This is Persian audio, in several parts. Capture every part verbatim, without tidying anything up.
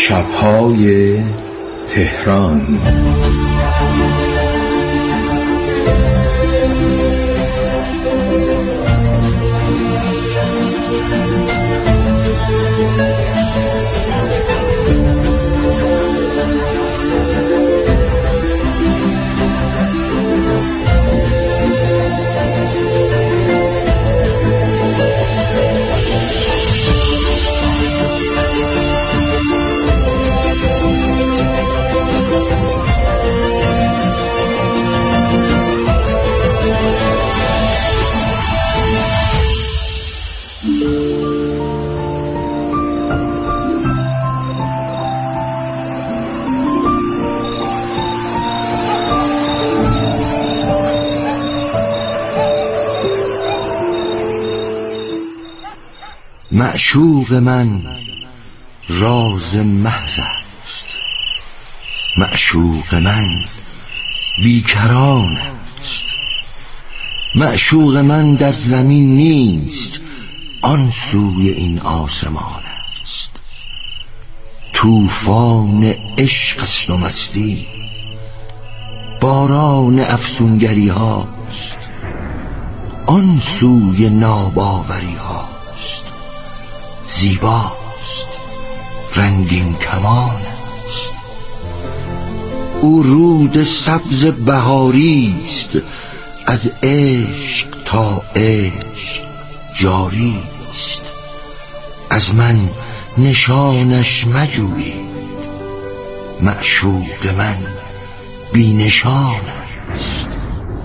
شب‌های تهران. معشوق من راز محض است، معشوق من بیکران است. معشوق من در زمین نیست، آن سوی این آسمان است. طوفان عشق است و مستی، باران افسونگری هاست، آن سوی ناباوری ها زیباست، رنگین کمان است. او رود سبز بهاری است، از عشق تا عشق جاری است. از من نشانش مجویید، معشوق من بی نشان است.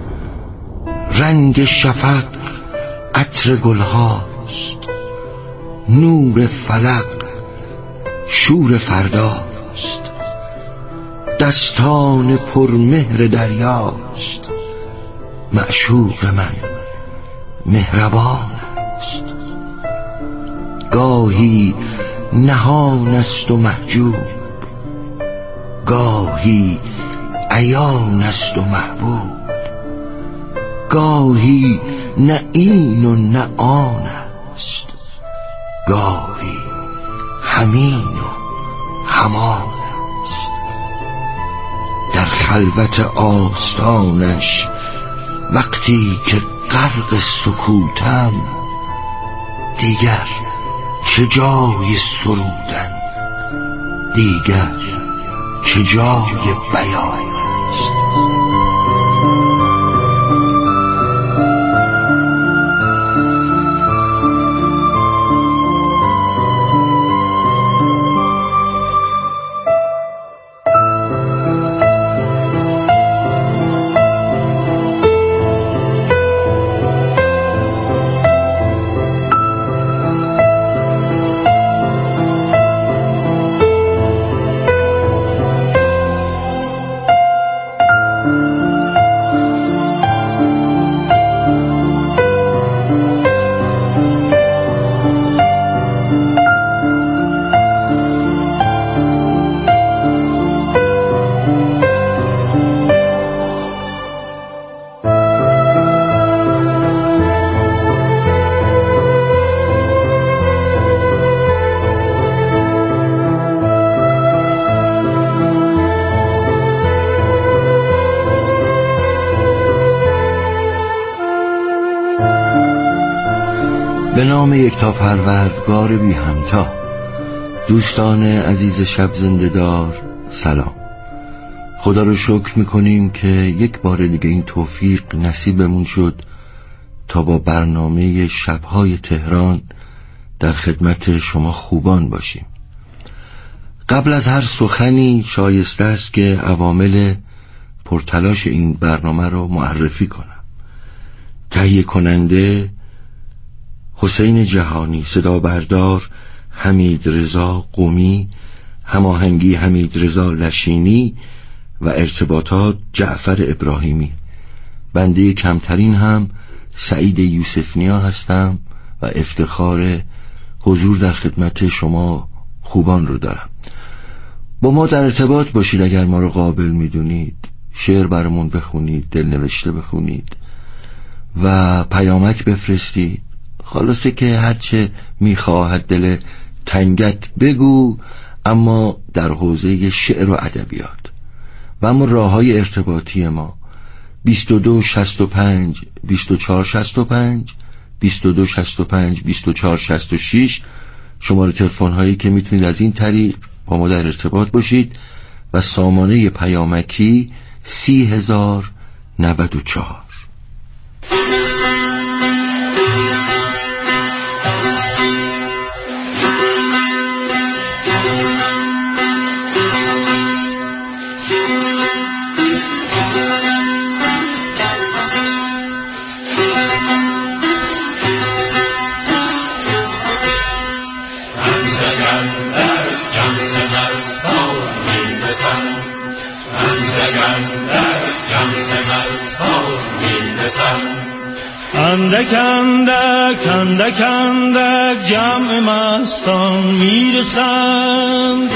رنگ شفق عطر گلهاست، نور فلق شور فرداست. دستان پرمهر دریاست، معشوق من مهربان است. گاهی نهان است و محجوب، گاهی عیان است و محبوب. گاهی نه این و نه آن است، گاهی همین و همان است. در خلوت آستانش وقتی که غرق سکوتم، دیگر چه جای سرودن، دیگر چه جای بیان است. به نام یکتا پروردگار بی همتا. دوستان عزیز شب زنده دار، سلام. خدا رو شکر میکنیم که یک بار دیگه این توفیق نصیبمون شد تا با برنامه شبهای تهران در خدمت شما خوبان باشیم. قبل از هر سخنی شایسته است که عوامل پرتلاش این برنامه رو معرفی کنم. تهیه کننده حسین جهانی، صدا بردار حمید رضا قمی، هماهنگی حمید رضا لشینی و ارتباطات جعفر ابراهیمی. بنده کمترین هم سعید یوسفنیا هستم و افتخار حضور در خدمت شما خوبان رو دارم. با ما در ارتباط باشید. اگر ما رو قابل میدونید شعر برامون بخونید، دلنوشته بخونید و پیامک بفرستید. خلاصه که هرچه میخواهد دل تنگت بگو، اما در حوزه شعر و ادبیات. و اما راه‌های ارتباطی ما بیست و دو شصت و پنج بیست و چهار شصت و پنج، بیست و دو شصت و پنج بیست و چهار شصت و شش شماره تلفن هایی که میتونید از این طریق با ما در ارتباط باشید و سامانه پیامکی سی هزار نود و چهار. اندک اندک اندک اندک جمع مستان میرسند،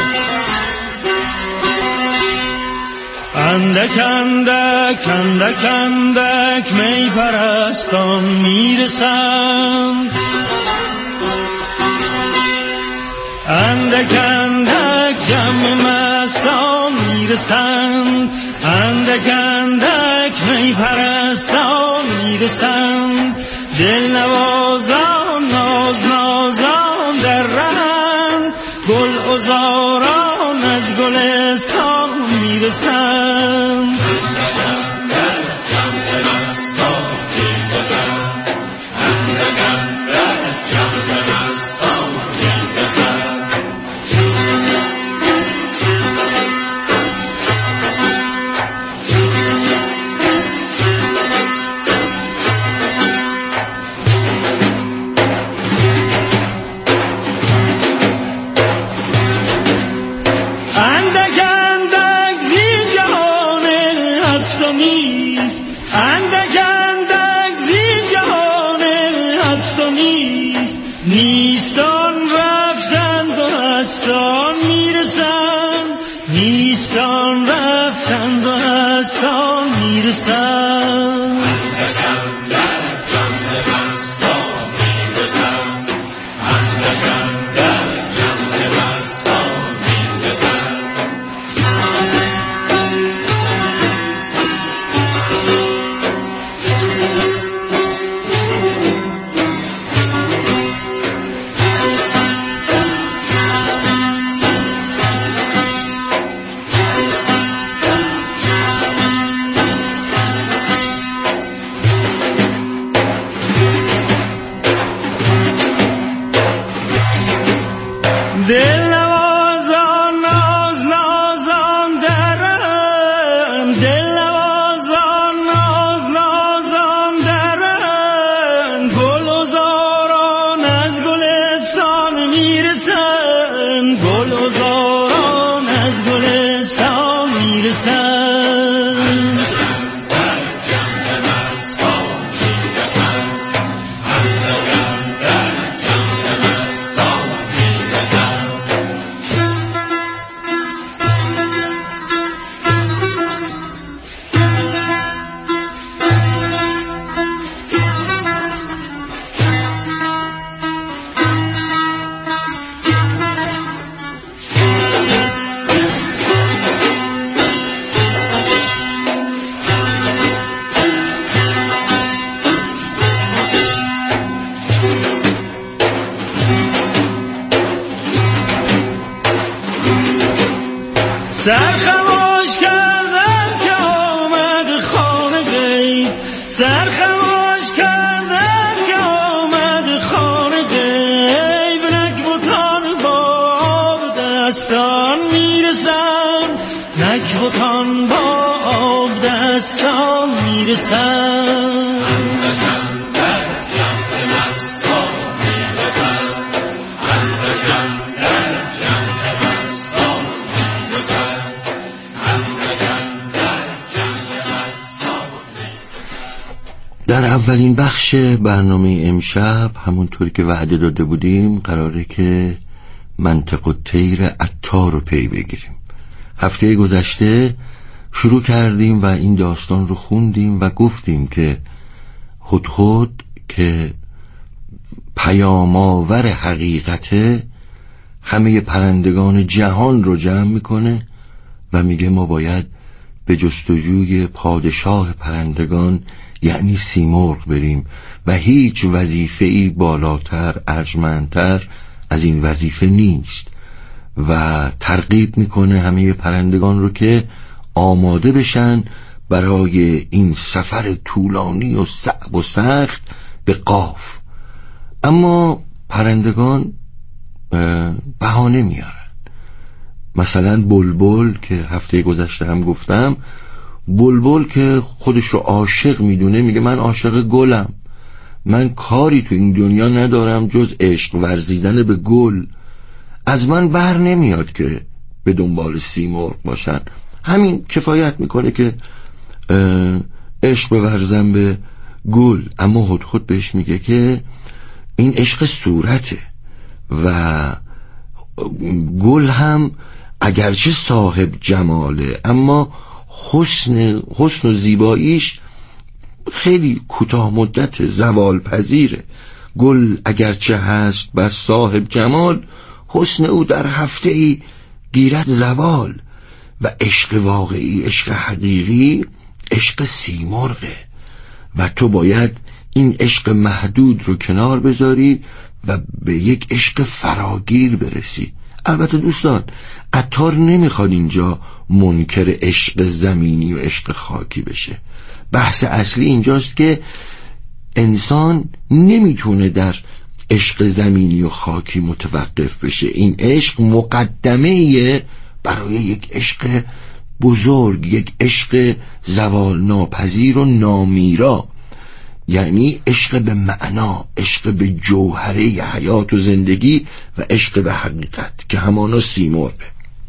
اندک اندک اندک اندک می پرستان میرسند، اندک اندک جمع مستان میرسند، اندک اندک می پرستان میرسند، دل نوازان ناز نازان در رهند، گل عذاران از گلستان میرسند. نیستان رفتند و هستان میرسند، نیستان رفتند و هستان میرسند. دل نوازان ناز نازان درن، دل نوازان ناز نازان درن، گل عذاران از گلستان میرسن، گل عذاران از گلستان میرسن. سر خموش کردم که آمد خانه غیب، سر خموش کردم که آمد خانه غیب، نکبتان با آب دستان میرسن، نکبتان با آب دستان میرسن. در اولین بخش برنامه امشب همونطور که وعده داده بودیم قراره که منطق الطیر عطار رو پی بگیریم. هفته گذشته شروع کردیم و این داستان رو خوندیم و گفتیم که هدهد که پیام‌آور حقیقته همه پرندگان جهان رو جمع میکنه و میگه ما باید به جستجوی پادشاه پرندگان یعنی سیمرغ بریم و هیچ وظیفه‌ای بالاتر ارجمندتر از این وظیفه نیست و ترغیب میکنه همه پرندگان رو که آماده بشن برای این سفر طولانی و صعب و سخت به قاف. اما پرندگان بهانه میارن. مثلا بلبل که هفته گذشته هم گفتم، بلبل که خودش رو عاشق میدونه میگه من عاشق گلم، من کاری تو این دنیا ندارم جز عشق ورزیدن به گل، از من بر نمیاد که به دنبال سیمرغ باشن، همین کفایت میکنه که عشق بورزم به گل. اما هدهد بهش میگه که این عشق صورته و گل هم اگرچه صاحب جماله اما حسن حسن و زیباییش خیلی کوتاه مدت، زوال پذیره. گل اگرچه هست بس صاحب جمال، حسن او در هفته ای گیرد زوال. و عشق واقعی، عشق حقیقی، عشق سیمرغه و تو باید این عشق محدود رو کنار بذاری و به یک عشق فراگیر برسی. البته دوستان، عطار نمیخواد اینجا منکر عشق زمینی و عشق خاکی بشه. بحث اصلی اینجاست که انسان نمیتونه در عشق زمینی و خاکی متوقف بشه. این عشق مقدمه برای یک عشق بزرگ، یک عشق زوال ناپذیر و نامیرا، یعنی عشق به معنا، عشق به جوهره حیات و زندگی و عشق به حقیقت که همانا سیمرغه.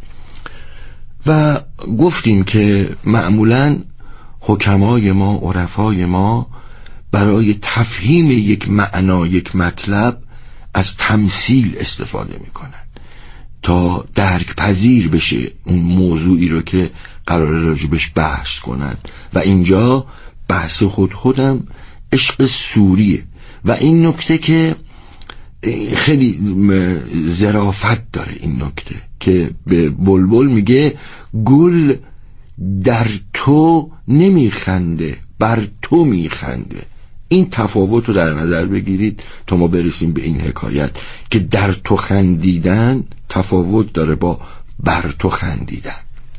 و گفتیم که معمولاً حکمای ما، عرفای ما برای تفهیم یک معنا، یک مطلب از تمثیل استفاده میکنن تا درک پذیر بشه اون موضوعی رو که قراره راجبش بحث کنن. و اینجا بحث خود خودم عشق سوریه و این نکته که خیلی ظرافت داره، این نکته که به بلبل میگه گل در تو نمیخنده بر تو میخنده. این تفاوت رو در نظر بگیرید تا ما برسیم به این حکایت که در تو خندیدن تفاوت داره با بر تو خندیدن.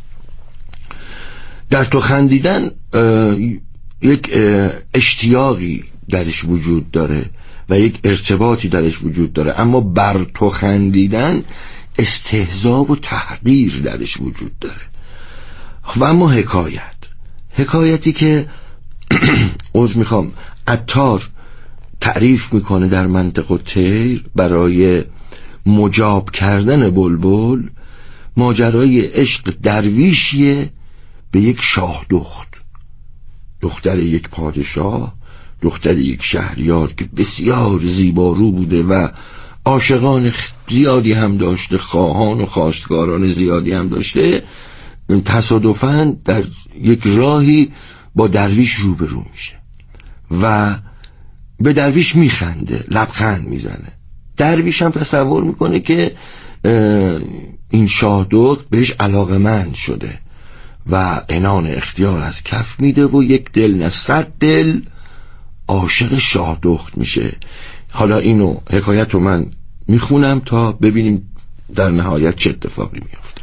در تو خندیدن یک اشتیاقی درش وجود داره و یک ارتباطی درش وجود داره، اما بر تو خندیدن استهزا و تحقیر درش وجود داره. و اما حکایت حکایتی که عذر میخوام عطار تعریف میکنه در منطق الطیر برای مجاب کردن بلبل، ماجرای عشق درویشیه به یک شاه دخت، دختر یک پادشاه، دختر یک شهریار که بسیار زیبارو بوده و عاشقان زیادی هم داشته، خواهان و خواستگاران زیادی هم داشته. تصادفاً در یک راهی با درویش روبرو میشه و به درویش میخنده، لبخند میزنه. درویش هم تصور میکنه که این شاه دخت بهش علاقمند شده و عنان اختیار از کف میده و یک دل نه صد دل عاشق شاه دخت میشه. حالا اینو حکایت رو من میخونم تا ببینیم در نهایت چه اتفاقی میفته.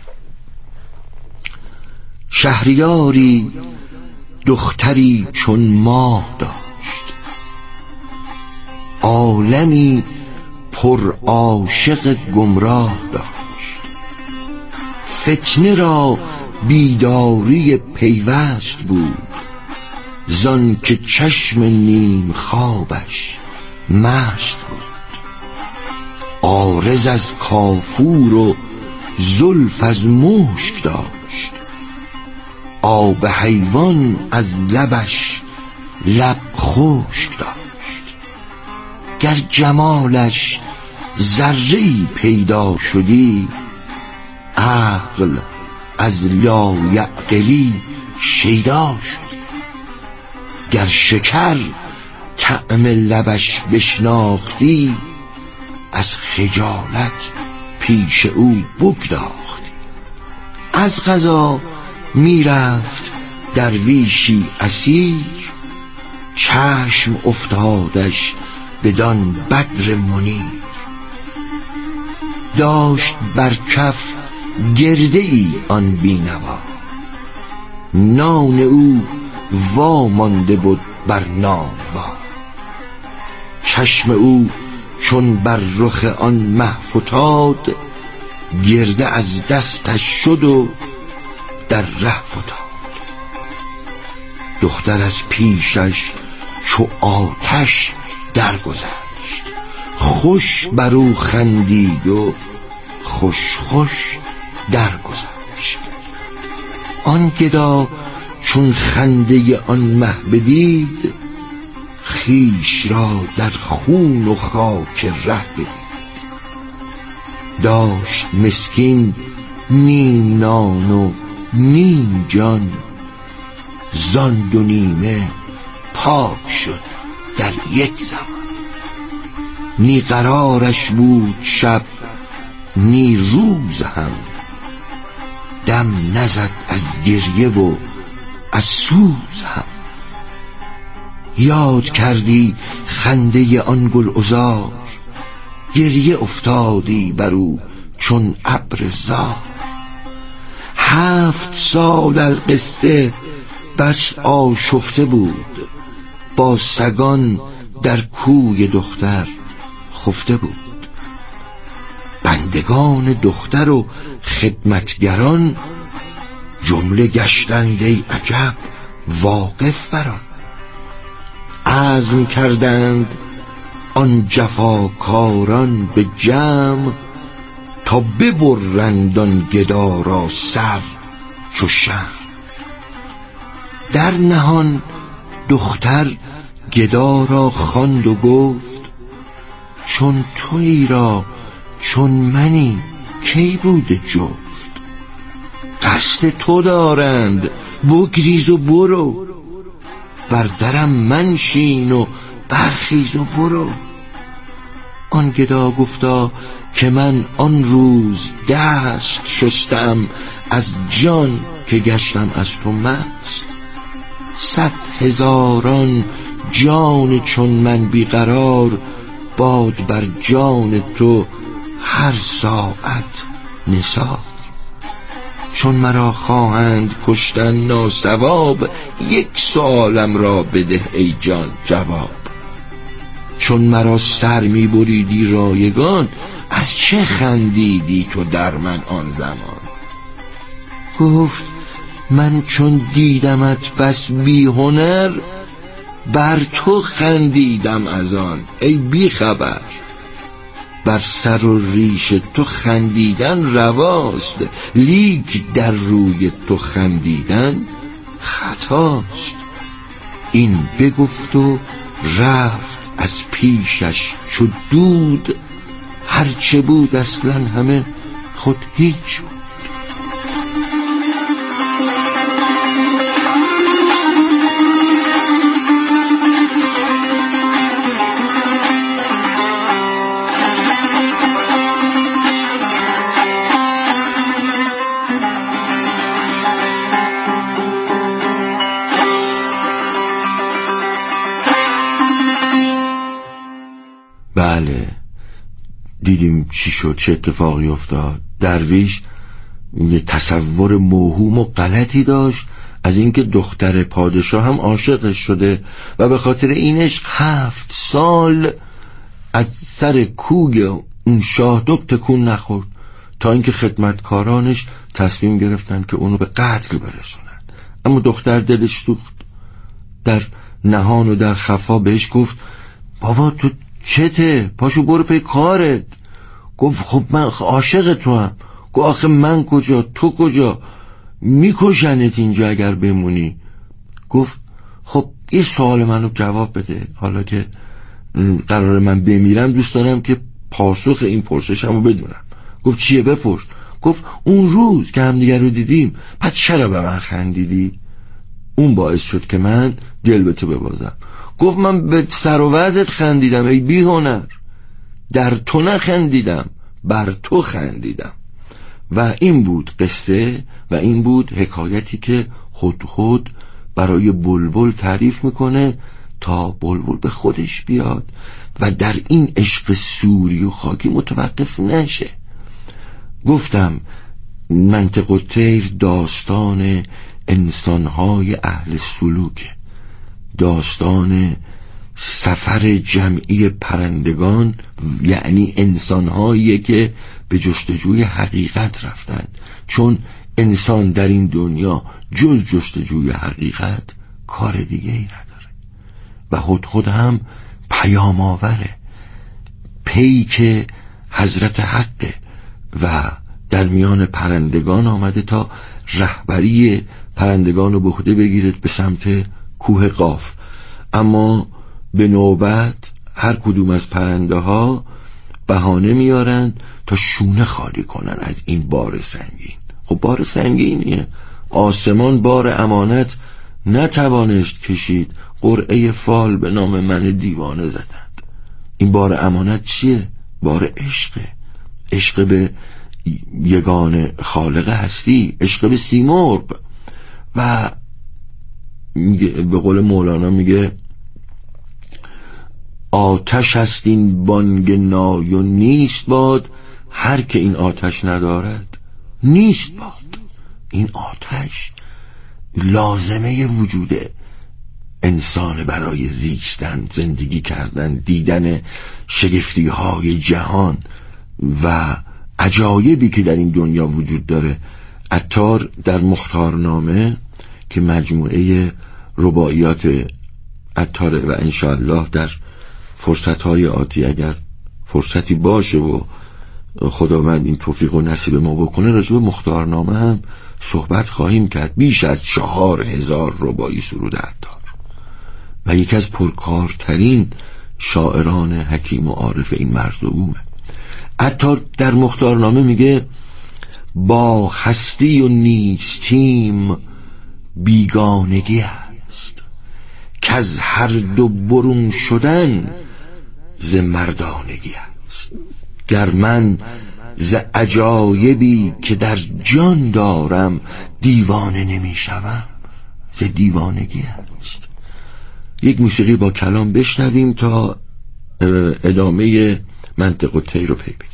شهریاری دختری چون ماه داشت، عالمی پر عاشق گمراه داشت. فتنه را بیداری پیوست بود، زان که چشم نیم خوابش مست بود. عارض از کافور و زلف از مشک داشت، آب حیوان از لبش لب خشک داشت. گر جمالش ذره‌ای پیدا شدی، عقل از لایعقلی شیدا شدی. گر شکر طعم لبش بشناختی، از خجالت پیش او بگداختی. از قضا میرفت درویشی اسیر، چشم افتادش بدان بدر منیر. داشت بر کف گرده ای آن بینوا، نان او وامانده بود بر نانوا. چشم او چون بر رخ آن مه فتاد، گرده از دستش شد و در ره فتاد. دختر از پیشش چو آتش درگذشت، خوش بر او خندید و خوش خوش درگذشت. آن گدا چون خنده آن مه بدید، خویش را در خون و خاک ره بدید. داشت مسکین نیم نان و نیم جان، زان دو نیمه پاک شد در یک زمان. نی قرارش بود شب نی روز هم، دم نزد از گریه و از سوز هم. یاد کردی خنده آن گل عذار، گریه افتادی بر او چون ابر زار. هفت سال در قصه بس آشفته بود، با سگان در کوی دختر خفته بود. بندگان دختر و خدمتگران، جمله گشتند ای عجب واقف بران. عزم کردند آن جفاکاران به جمع، تا ببرند آن گدا را سر چو شمع. در نهان دختر گدا را خواند و گفت، چون تویی را چون منی کی بوده جفت. قصد تو دارند بگریز و برو، بر درم منشین و برخیز و برو. آن گدا گفتا که من آن روز دست شستم، از جان که گشتم از تو مست. صد هزاران جان چون من بیقرار، باد بر جان تو هر ساعت نثار. چون مرا خواهند کشتن ناصواب، یک سوالم را بده ای جان جواب. چون مرا سر می بریدی رایگان، از چه خندیدی تو در من آن زمان. گفت من چون دیدمت بس بی هنر، بر تو خندیدم از آن ای بی خبر. بر سر و ریش تو خندیدن رواست، لیک در روی تو خندیدن خطاست. این بگفت و رفت از پیشش چو دود، هرچه بود اصلا همه خود هیچ بود. بله دیدیم چی شد، چه اتفاقی افتاد. درویش یه تصور موهوم و غلطی داشت از اینکه دختر پادشاه هم عاشقش شده و به خاطر اینش هفت سال از سر کوی اون شاهدک تکون نخورد، تا اینکه خدمتکارانش تصمیم گرفتن که اونو به قتل برسونن. اما دختر دلش سوخت، در نهان و در خفا بهش گفت بابا تو چته؟ پاشو برو پی کارت. گفت خب من عاشق تو هم. گفت آخه من کجا تو کجا، میکشنت اینجا اگر بمونی. گفت خب یه سوال منو جواب بده، حالا که قرار من بمیرم دوست دارم که پاسخ این پرسشمو بدونم. گفت چیه؟ بپرس. گفت اون روز که همدیگر رو دیدیم پس چرا به من خندیدی؟ اون باعث شد که من دل به تو ببازم. گفت من به سر و وضعت خندیدم ای بی هنر، در تو نخندیدم، بر تو خندیدم. و این بود قصه و این بود حکایتی که هدهد برای بلبل تعریف میکنه تا بلبل به خودش بیاد و در این عشق سوری و خاکی متوقف نشه. گفتم منطق الطیر داستان انسانهای اهل سلوک، داستان سفر جمعی پرندگان، یعنی انسانهایی که به جستجوی حقیقت رفتن، چون انسان در این دنیا جز جستجوی حقیقت کار دیگه ای نداره. و هدهد هم پیام آوره، پیک حضرت حقه و در میان پرندگان آمده تا رهبری پرندگان رو به عهده بگیرد به سمت کوه قاف. اما به نوبت هر کدوم از پرنده ها بهانه میارن تا شونه خالی کنن از این بار سنگین. خب بار سنگینیه، آسمان بار امانت نتوانست کشید، قرعه فال به نام من دیوانه زدند. این بار امانت چیه؟ بار عشقه، عشق به یگان خالق هستی، عشق به سیمرغ. و به قول مولانا میگه آتش است این بانگ نای و نیست باد، هر که این آتش ندارد نیست باد. این آتش لازمه وجود انسان برای زیستن، زندگی کردن، دیدن شگفتی های جهان و عجایبی که در این دنیا وجود داره. عطار در مختارنامه که مجموعه رباعیات عطار و انشاءالله در فرصتهای آتی اگر فرصتی باشه و خداوند این توفیق و نصیب ما بکنه راجع به مختارنامه هم صحبت خواهیم کرد. بیش از چهار هزار رباعی سروده عطار و یکی از پرکارترین شاعران حکیم و عارف این مرزبومه. عطار در مختارنامه میگه با هستی و نیستیم بیگانگی است، که از هر دو برون شدن ز مردانگی است. گر من ز عجایبی که در جان دارم دیوانه نمی شوم، ز دیوانگی است. یک موسیقی با کلام بشنویم تا ادامه منطق الطیر رو پی بگیریم.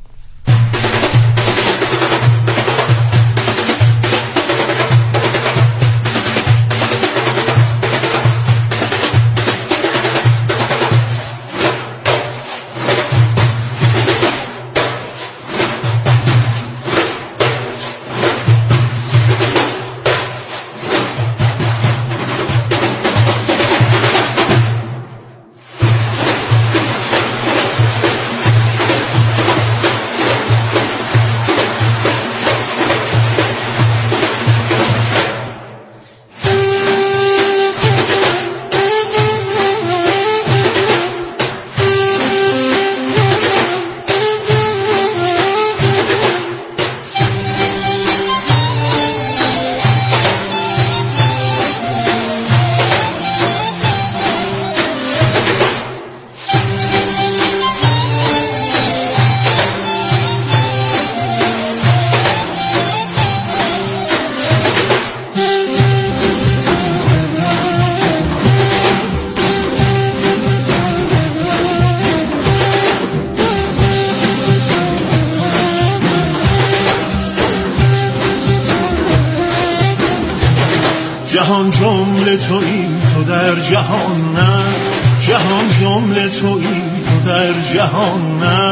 جهان جمله تویی تو در جهان نه، جهان جمله تویی تو در جهان نه،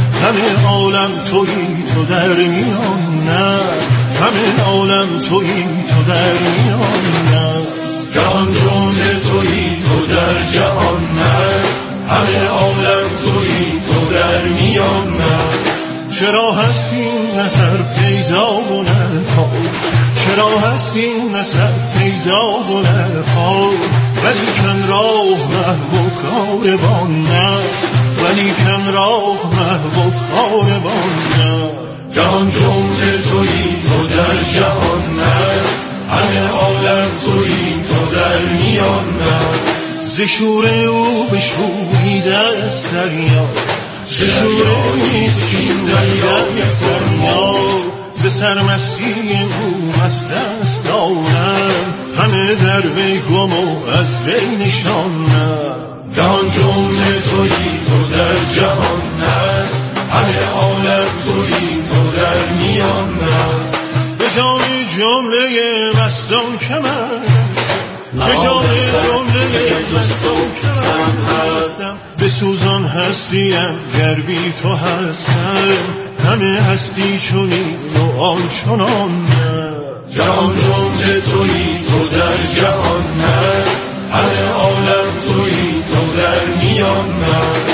همه عالم تویی تو در میان نه، همه عالم تویی تو در میان نه. جهان جمله تویی تو در جهان نه، همه عالم تویی تو در میان نه. چرا هستی نظر پیدا و نکار، چرا هستی نظر پیدا و نکار، ولی کن راه محو کاروان نه، ولی کن راه محو کاروان نه. جهان جمله تویی تو در جهان نه، همه عالم تویی تو در میان نه. ز شور او بشوریده است دریا، شجوره نیستیم دریای سریا ز سرمستی او مست است عالم همه در وی گم و از وی نشانم جهان جمله تویی تو در جهان نه همه عالم تویی تو در میان نه به جان جمله مستان که من به جان جمله مستان که من هستم به سوزان هستیم گر بی تو هستم همه هستی چونین و آن چنان نه جهان جمله تویی تو در جهان نه همه عالم تویی تو در میان نه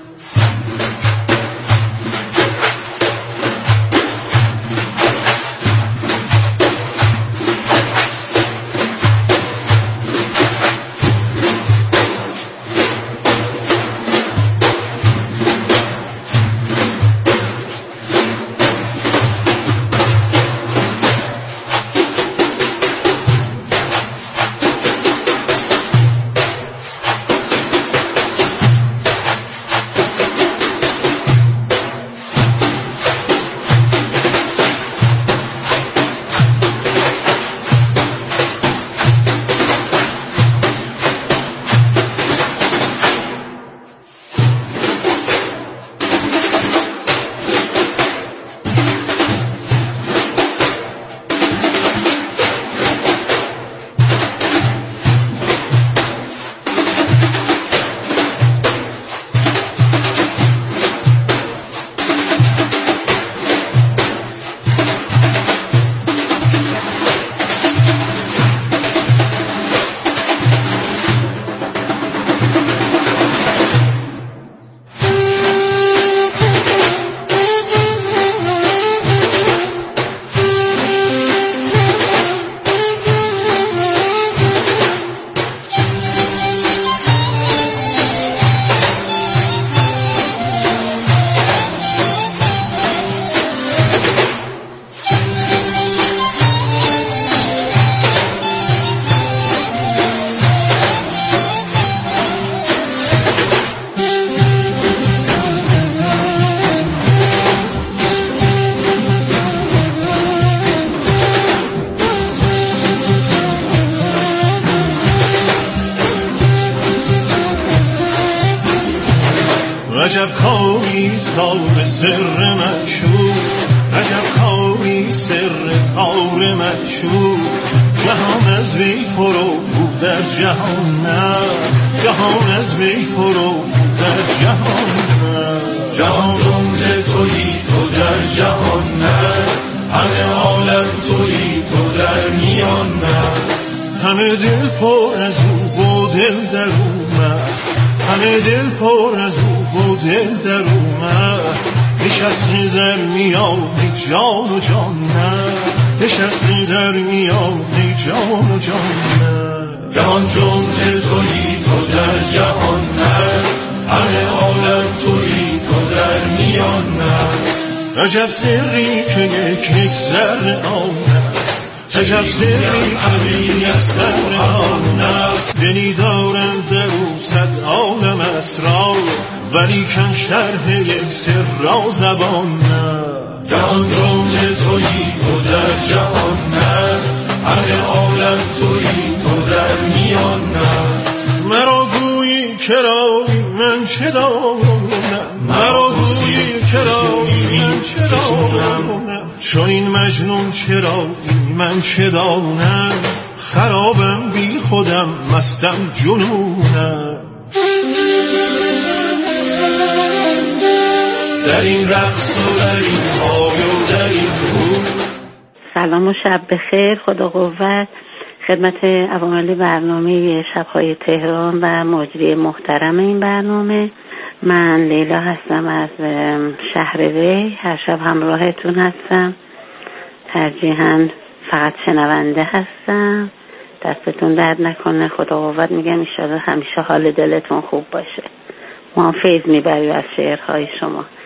عجب کاریست کار سر مشهور عجب کاری سر کار مشهور جهان از وی پرو بود در جهان نه جهان از وی پرو بود در جهان نه جهان جمله تویی تو در جهان نه همه عالم تویی تو در میان نه همه دل پر از او و دل در اومد همه دل پر از او و دل در اومد نشسته در میان جان و جان نه نشسته در میان جان و جان نه جهان جمله تویی تو در جهان نه همه عالم تویی تو در میان نه عجب سری که یک یک ذره آن است عجب سری که یک ذره آن است دلی دارم در او صد عالم اسرار ولی کن شرح یک سر را زبان نه جهان جمله تویی تو در جهان نه همه عالم تویی تو در میان نه مرا گویی کرایی من چه دانم مرا گویی کرایی من چه دانم چون این مجنون چرایی من چه دانم خرابم بی خودم مستم جنونم در این رقص و در این های و در این بود. سلام و شب بخیر. خدا قوت خدمت عوامل برنامه شب‌های تهران و مجری محترم این برنامه. من لیلا هستم از شهر وی. هر شب همراهتون هستم. ترجیحاً فقط شنونده هستم. دستتون درد نکنه. خدا قوت میگم ان شاءالله همیشه حال دلتون خوب باشه. ما فیض میبریم از شعرهای شما.